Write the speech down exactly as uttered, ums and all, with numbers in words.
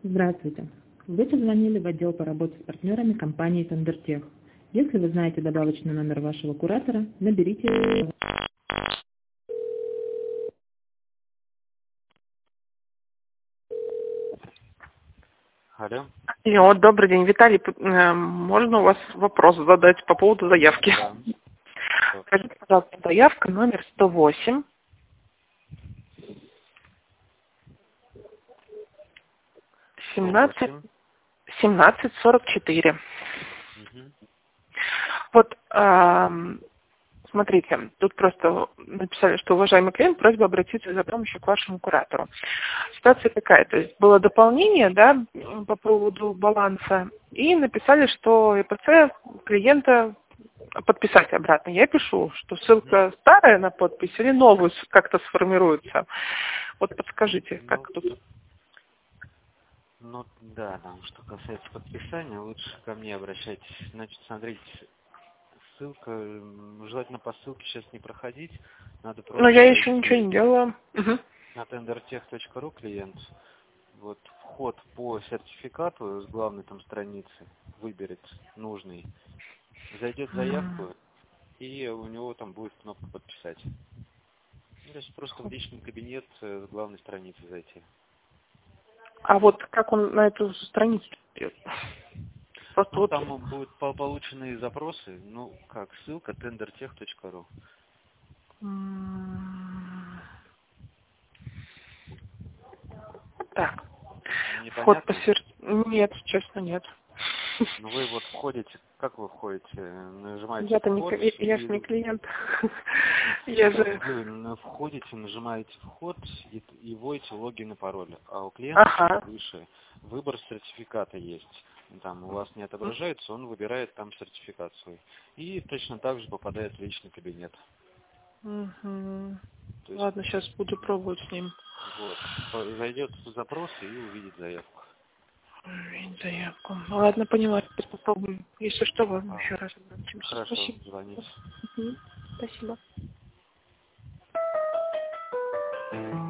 Здравствуйте. Вы позвонили в отдел по работе с партнерами компании Тендертех. Если вы знаете добавочный номер вашего куратора, наберите. Алло. Алло, добрый день, Виталий. п- э, Можно у вас вопрос задать по поводу заявки? Да. Скажите, пожалуйста, заявка номер сто восемь. семнадцать, восемь. семнадцать сорок четыре. Мгм. Вот, ам, смотрите, тут просто написали, что уважаемый клиент, просьба обратиться за помощью к вашему куратору. Ситуация такая, то есть было дополнение, да, по поводу баланса, и написали, что ИПЦ клиента подписать обратно. Я пишу, что ссылка старая на подпись или новую с- как-то сформируется. Вот подскажите, Ну, как тут? ну да, там, что касается подписания, лучше ко мне обращайтесь. Значит, смотрите, ссылка, м, желательно по ссылке сейчас не проходить, надо Но просто я еще ничего зайти не делала. Мгм. на тендертех точка ру клиент, вот вход по сертификату с главной там страницы, выберет нужный, зайдет в М. заявку, и у него там будет кнопка подписать. Ну, то есть просто в личный кабинет э, с главной страницы зайти. А вот как он на эту страницу идет? Просто Ну, вот. там будут по- полученные запросы, ну, как, ссылка тендертех точка ру. м, Так. Вход по Непонятно? сер... Нет, честно, нет. Ну, вы вот входите, как вы входите? Нажимаете Я-то не, вход, кли- я ж и не клиент. Я же... вы на- входите, нажимаете вход и, и вводите логин и пароль. А у клиента чуть Ага. выше выбор сертификата есть. Там у вас не отображается, он выбирает там сертификат свой. И точно так же попадает в личный кабинет. Мгм. То есть Ладно, сейчас буду пробовать с ним. вот, по- зайдет в запросы и увидит заявку. Ой, заявку. Ладно, поняла. Сейчас попробуем. Если что, вам А, еще раз обратимся. хорошо, Спасибо. звоните. Мгм. Спасибо.